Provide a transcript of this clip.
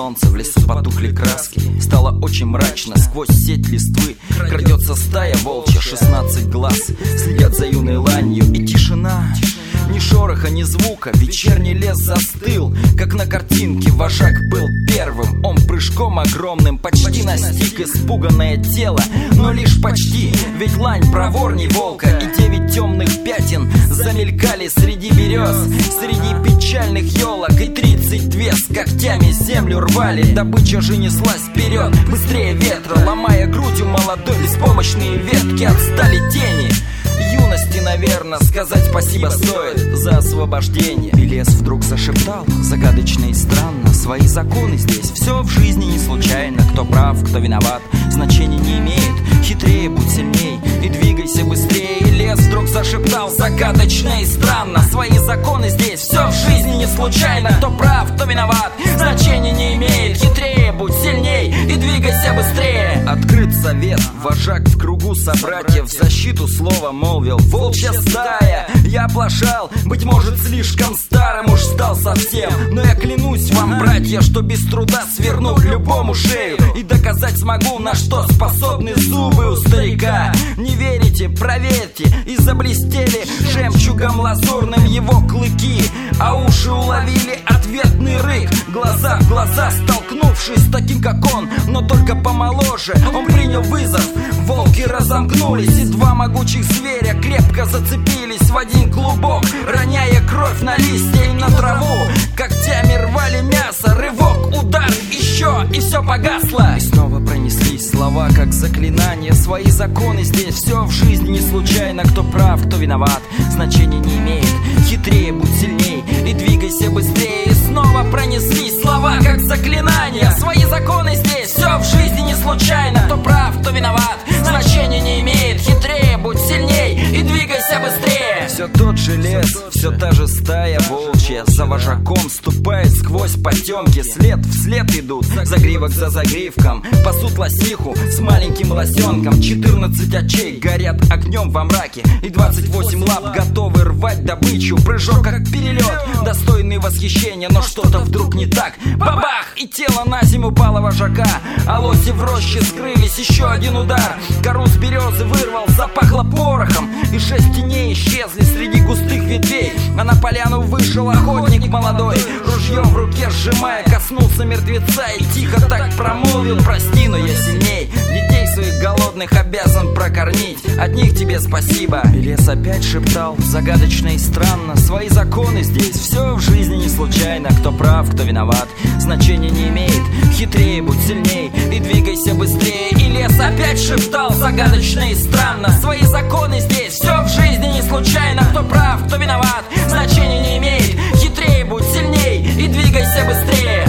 солнце, в лесу потухли краски. Стало очень мрачно, сквозь сеть листвы крадется стая волчья, 16 глаз следят за юной ланью. И тишина, ни шороха, ни звука, вечерний лес застыл, как на картинке. Вожак был первым, он прыжком огромным почти настиг испуганное тело, но лишь почти, ведь лань проворней волка. И 9 темных пятен замелькали среди берез, среди печальных елок. И 32 с когтями землю рвали, добыча же неслась вперед, быстрее ветра, ломая грудью молодой. Беспомощные ветки отстали тени юности, наверное, сказать спасибо стоит за освобождение. И лес вдруг зашептал, загадочно и странно: свои законы здесь, все в жизни не случайно. Кто прав, кто виноват, значения не имеет. Хитрее, будь сильней и двигайся быстрее. И лес вдруг зашептал, загадочно и странно: свои законы здесь, все в жизни не случайно. Кто прав, кто виноват, значения не имеет. Хитрее, будь сильней и двигайся быстрее. Открыт совет, вожак в кругу собратьев в защиту слова молвил: волчья стая, я оплошал, быть может слишком старым уж стал совсем. Но я клянусь вам, братья, что без труда сверну любому шею и доказать смогу, на что способны зубы у старика. Не верите, проверьте, и заблестели жемчугом лазурным его клыки, а уши уловили ответный рык. Глаза в глаза столкнувшись с таким, как он, но только помоложе, он принял вызов. Волки разомкнулись, и два могучих зверя крепко зацепились в один клубок, роняя кровь на листья и на траву. Когтями рвали мясо, рывок, удар, еще, и все погасло. И снова пронеслись слова, как заклинания: свои законы здесь, все в жизни не случайно. Кто прав, кто виноват, значения не имеет. Хитрее, будь сильней и двигайся быстрее. И снова пронеслись слова, как заклинания: свои законы здесь, все в жизни не случайно. Кто прав, кто виноват, значения не имеет. Хитрее, будь сильней и двигайся быстрее. Все тот же лес, все та же стая волчья, за вожаком ступает сквозь потемки. След в след идут, загривок за загривком, пасут лосиху с маленьким лосенком. 14 очей горят огнем во мраке, и 28 лап готовы рвать добычу. Прыжок как перелет, достойный восхищения, но что-то вдруг не так. Бабах! И тело на зиму упало вожака, а лоси в роще скрылись. Еще один удар, кору с березы вырвал, запахло порохом, и 6 теней исчезли среди густых ветвей. А на поляну вышел охотник молодой, ружье в руке сжимая, коснулся мертвеца и тихо так промолвил: прости, но я сильней. Детей своих голодных обязан прокормить, от них тебе спасибо. И лес опять шептал, загадочно и странно: свои законы здесь, все в жизни не случайно. Кто прав, кто виноват, значения не имеет. Хитрее, будь сильней и двигайся быстрее. И лес опять шептал, загадочно и странно: свои законы здесь, все в жизни не случайно. Кто прав, кто виноват, значения не имеет. Хитрее, будь сильней и двигайся быстрее.